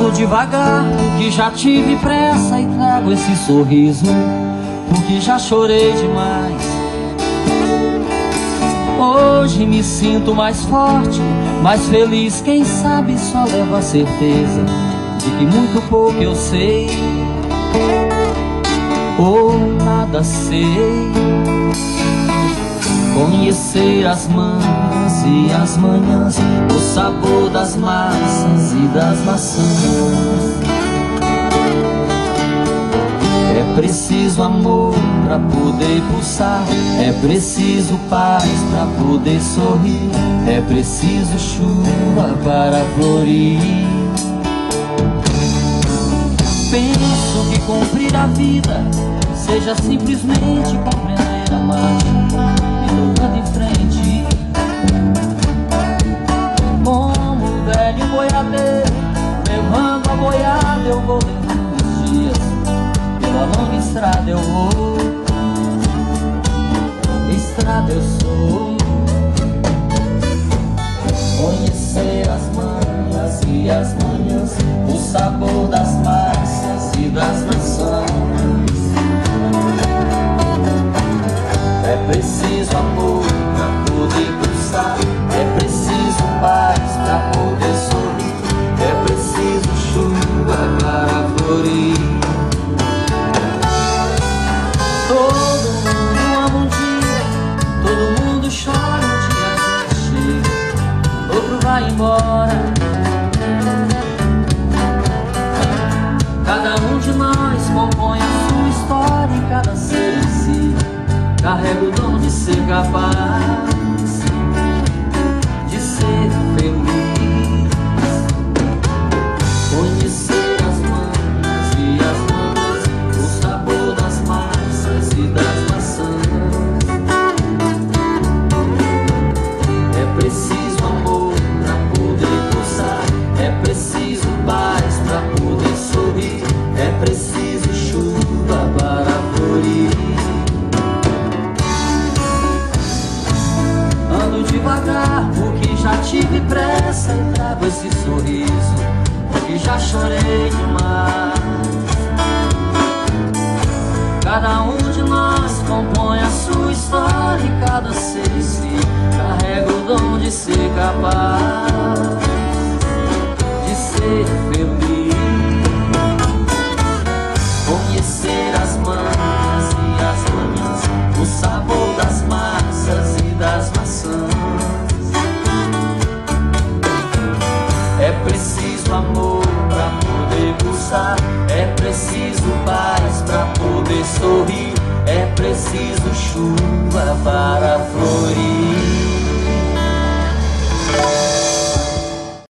Ando devagar, porque já tive pressa, e trago esse sorriso, porque já chorei demais. Hoje me sinto mais forte, mais feliz. Quem sabe só leva a certeza de que muito pouco eu sei, ou nada sei. Conhecer as manhas e as manhãs, o sabor das massas e das maçãs. É preciso amor pra poder pulsar, é preciso paz pra poder sorrir, é preciso chuva para florir. Penso que cumprir a vida seja simplesmente compreender a marcha e lutar de frente. Como um velho boiadeiro, levando a boiada, eu vou levando os dias. Pela longa estrada eu vou, estrada eu sou. Conhecer as manhas e as manhãs, o sabor das massas e das maçãs. É preciso amor pra poder pulsar, é preciso paz pra poder sorrir, é preciso chuva para florir. Todo mundo ama um dia, todo mundo chora um dia a gente chega, outro vai embora. Cada um de nós compõe a sua história, e cada ser em si carrega o dom de ser capaz de ser feliz. Conhecer as manhas e as manhãs, o sabor das massas e das maçãs. É preciso amor pra poder pulsar, é preciso paz pra poder sorrir, é preciso chuva para florir. Ando devagar, porque já tive pressa, e trago esse sorriso, porque já chorei demais. Cada um de nós compõe a sua história, e cada ser em si carrega o dom de ser capaz de ser feliz. Conhecer as manhas e as manhãs, o sabor das massas e das maçãs. É preciso amor pra poder pulsar, é preciso paz pra poder sorrir, é preciso chuva para florir.